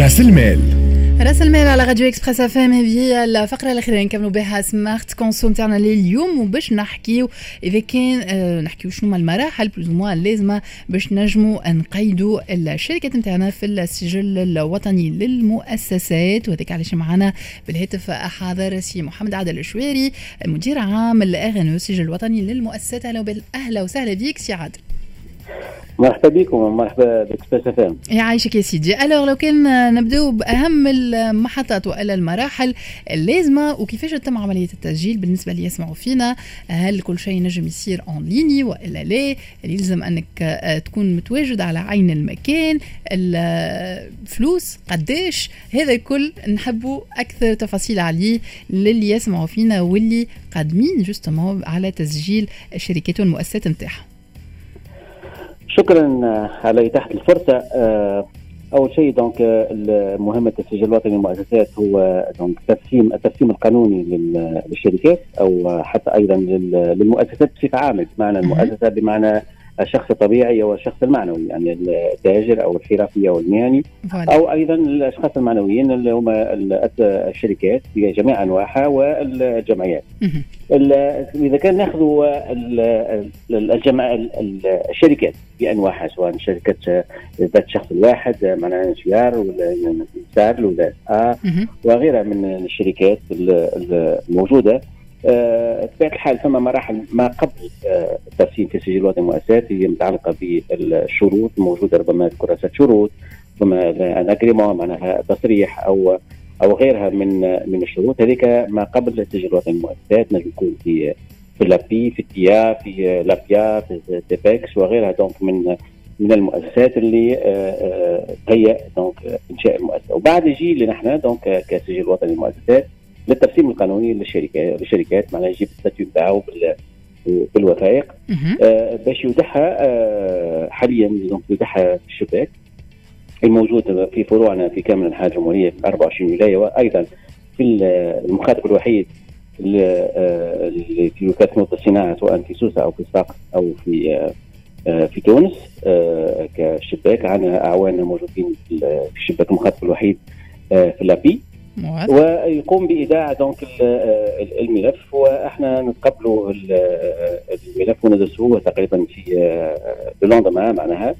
راس المال. راس المال على راديو اكسبريس اف ام. هذه الفقره الاخيره نكملوا بها سمارت كونسوم تاعنا لليوم، وباش نحكيو اذا كان نحكيو شنو المراحل بلوز موان لازمه باش نجموا نقيدوا الشركات نتاعنا في السجل الوطني للمؤسسات. وهذاك علاش معنا بالهاتف حاضر سي محمد عادل الشويري مدير عام الاغنو السجل الوطني للمؤسسات. اهلا وسهلا بك سي عادل. مرحبا بكم ومرحبا باكسبريس اف ام. يعيشك يا سيدي. لو كان نبداو باهم المحطات والا المراحل اللازمه وكيفاش تتم عمليه التسجيل بالنسبه اللي يسمعوا فينا، هل كل شيء نجم يصير اون ليني والا لا؟ يلزم انك تكون متواجد على عين المكان، الفلوس قداش؟ هذا الكل نحبوا اكثر تفاصيل عليه للي يسمعوا فينا واللي قادمين جوستومون على تسجيل الشركات والمؤسسات نتاعها. شكرا على إتاحة الفرصة. أول شيء دونك مهمة السجل الوطني للمؤسسات هو دونك الترسيم القانوني للشركات أو حتى أيضا للمؤسسات بصفة عامة، بمعنى المؤسسة بمعنى الشخص الطبيعي أو الشخص المعنوي، يعني التاجر أو الحرفي أو المهني، أو أيضا الأشخاص المعنويين اللي هم الشركات بجميع أنواعها والجمعيات. إذا كان نأخذ الشركات بأنواعها، سواء شركة ذات شخص الواحد معناها انشيار ولا سار ولا وغيرها من الشركات الموجودة، بطبيعة الحال ثم مراحل ما قبل الترسيم في السجل الوطني للمؤسسات هي متعلقة بالشروط الموجودة، ربما كراسة شروط، ربما الأجريمون معناها تصريح أو غيرها من الشروط. هذيك ما قبل السجل الوطني للمؤسسات، نجم يكون في لابي، في التيا، في لابيا، في تيبكس وغيرها، دونك من المؤسسات اللي هي دونك إنشاء المؤسسة. وبعد يجي لنا احنا دونك كسجل وطني للمؤسسات للترسيم القانوني للشركات، معناها يجيب الستاتيو بتاعه بالوثائق باش يودعها حاليا يودعها في الشباك الموجود في فروعنا في كامل أنحاء الجمهورية في 24 ولاية، وأيضا في المخاطب الوحيد اللي في وكالة نقطة الصناعة، سواء في سوسة أو في صفاقس أو في تونس كشباك. عندنا أعواننا موجودين في الشباك المخاطب الوحيد في لابي، ويقوم بإيداع دونك الملف، واحنا نتقبلوا الملف وندرسوه تقريبا في لوندما معناها،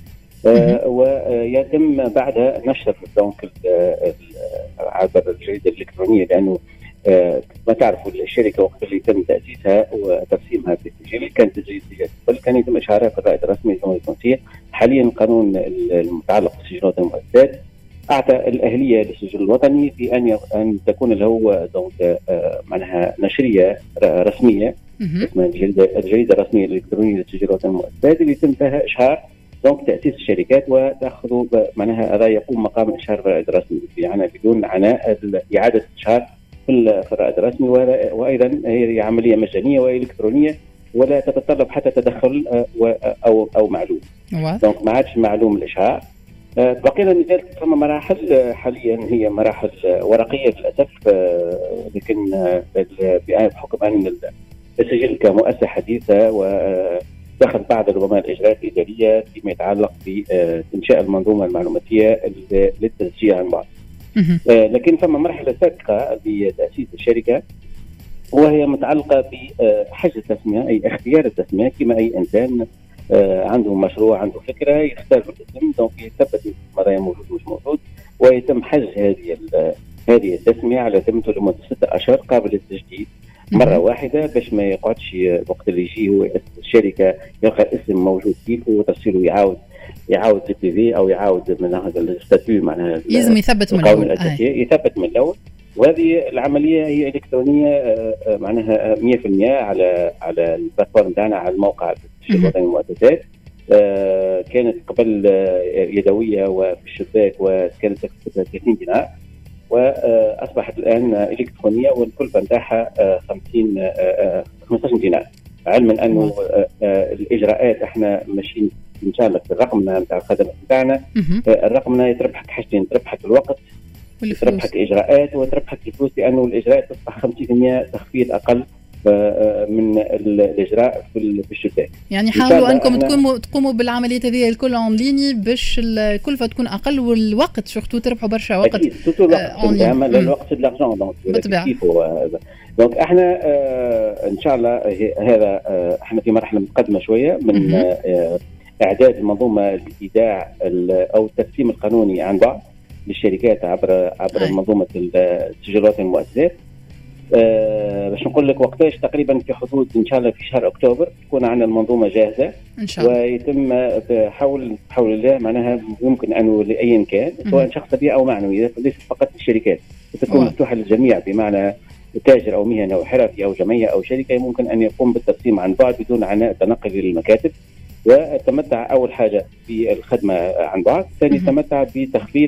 ويتم بعدها نشر دونك عبر الجريدة الإلكترونية، لأنه ما تعرفوا الشركة وقت اللي تم تأسيسها وترسيمها في السجل كان تسجيل بل كان يتم إشعارها في الرائد الرسمي ثم التنسيق. حاليا القانون المتعلق بالسجل الوطني للمؤسسات أعطى الأهلية للسجل الوطني في أن تكون اللي هو دونك معناها نشرية رسمية اسمها الجريدة الرسمية الإلكترونية للسجل الوطني للمؤسسات، اللي يتم فيها إشهار دونك تأسيس الشركات وتأخذ معناها هذا يقوم مقام الإشهار في الرائد الرسمي، يعني بدون عناء إعادة الإشهار في الرائد الرسمي. وأيضا هي عملية مجانية وإلكترونية ولا تتطلب حتى تدخل أو معلوم، دونك ما عادش معلوم الإشهار. بقينا نزال ثم مراحل حاليا هي مراحل ورقية للأسف، لكن بحكم أن السجل كمؤسسة حديثة ودخل بعض ربما الإجراءات الإدارية فيما يتعلق بإنشاء المنظومة المعلوماتية للتسجيل عن بعد. لكن ثم مرحلة سابقة بتأسيس الشركة وهي متعلقة بحجز التسمية، أي اختيار التسمية، كما أي إنسان عنده مشروع عنده فكرة يختار الاسم، دونك يثبت ماذا موجود مش موجود، ويتم حجز هذه التسمية على ذمته لمدة 6 أشهر قابل للتجديد مرة واحدة، باش ما يقعدش وقت اللي يجي هو الشركة يلقى اسم موجود كيف وترسيله يعاود البي في أو يعاود من هذا الستاتيو، معناها لازم يثبت من الأول، يثبت من الأول. وهذه العملية هي إلكترونية معناها 100% على البلاتفورم تاعنا على الموقع السجل الوطني للمؤسسات. كانت قبل يدوية وفي الشباك وكانت 30 دينار، وأصبحت الآن إلكترونية والكلفة نتاعها 15 دينار، علما أنه الإجراءات احنا ماشيين إن شاء الله في الرقم نتاع الخدمات نتاعنا. الرقم يتربحك حاجتين، تربحك الوقت تربحك إجراءات وتربحك الفلوس، لأنه الإجراءات تصبح 50% تخفيض أقل من الاجراء في الشتاء. يعني حاولوا انكم تقوموا بالعمليه هذه الكل اون ليني باش الكلفه تكون اقل والوقت شفتوا تربحوا برشا وقت. اكيد الوقت في الارجون دونك احنا ان شاء الله هذا احنا في مرحله متقدمه شويه من اعداد المنظومه الايداع او التقسيم القانوني عن بعد للشركات عبر منظومه التسجيلات المؤسسات. باش نقول لك وقتاش تقريبا في حدود ان شاء الله في شهر اكتوبر تكون عندنا المنظومه جاهزه ان شاء الله، ويتم بحول الله معناها يمكن انه لاي كان سواء شخص طبيعي او معنوي، ليست فقط للشركات، تكون مفتوحه للجميع بمعنى تاجر او مهنه او حرفي او جمعيه او شركه ممكن ان يقوم بالتقسيم عن بعد بدون عناء تنقل للمكاتب، وتمتع اول حاجه بالخدمه عن بعد، ثاني تمتع بتخفيض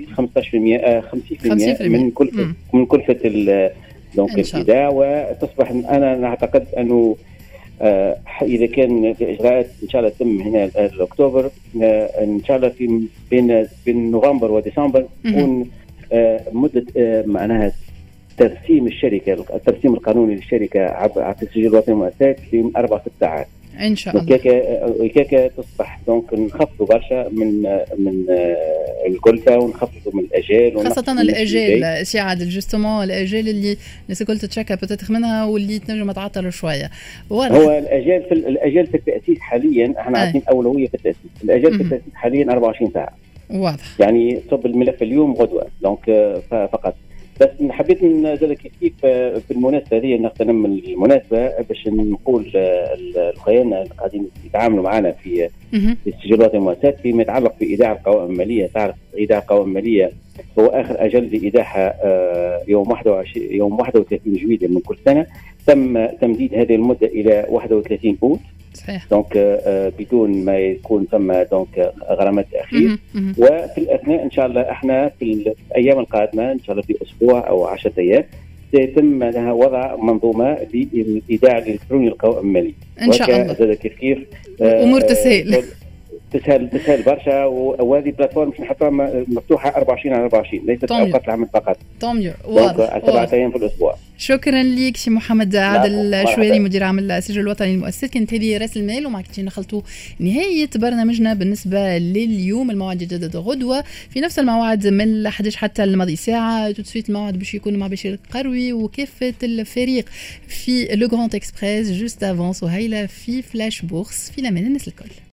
50% من كلفه دونك الإيداع، وتصبح أنا نعتقد أنه إذا كان الإجراءات إن شاء الله تتم هنا أكتوبر إن شاء الله في بين نوفمبر وديسمبر تكون مدة معناها ترسيم الشركة، الترسيم القانوني للشركة عبر تسجيل الوطني المؤسسات في 4-6 ساعات ان شاء الله. وكيكا تصبح دونك نخفضوا برشا من الكلفه ونخفضوا من الاجال، خاصه الاجال سي عادل جوستومون الاجال اللي الناس الكل تتشكى بتتخ منها واللي تنجم تعطل شويه. هو الاجال في التاسيس حاليا احنا عاطين اولويه في التاسيس، الاجال في التاسيس حاليا 24 ساعه واضح، يعني تصب الملف اليوم غدوه دونك فقط. بس حبيت نزل كيف بالمناسبه هذه نغتنم المناسبه باش نقول الخيانه اللي قاعدين يتعاملوا معنا في استجابات المؤسسات فيما يتعلق بايداع القوائم الماليه. تعرف ايداع القوائم الماليه هو اخر اجل لايداعها يوم 31 جويلية من كل سنه. تم تمديد هذه المده الى 31 اوت صحيح، دونك بدون ما يكون ثم دونك غرامات تاخير. وفي الاثناء ان شاء الله احنا في الايام القادمه ان شاء الله في اسبوع او 10 ايام سيتم لها وضع منظومه للايداع الالكتروني للقوائم الماليه ان شاء الله. كيف امور تسهل برشا، وهذه بلاتفورم مش نحطها مفتوحه 24/24 ليست اوقات العمل فقط. طومير واضح 7 ايام في الاسبوع. شكرا لك سي محمد عادل شويري مدير عام السجل الوطني للمؤسسات. كانت هذه راس المال ومعك نخلطوا نهايه برنامجنا بالنسبه لليوم. الموعد يتجدد غدوه في نفس الموعد من 11 حتى الماضي ساعه. توتسويت الموعد باش يكون مع بشير القروي وكافه الفريق في لو غراند اكسبريس جوست افون سهيله في فلاش بورس. في الامان الناس الكل.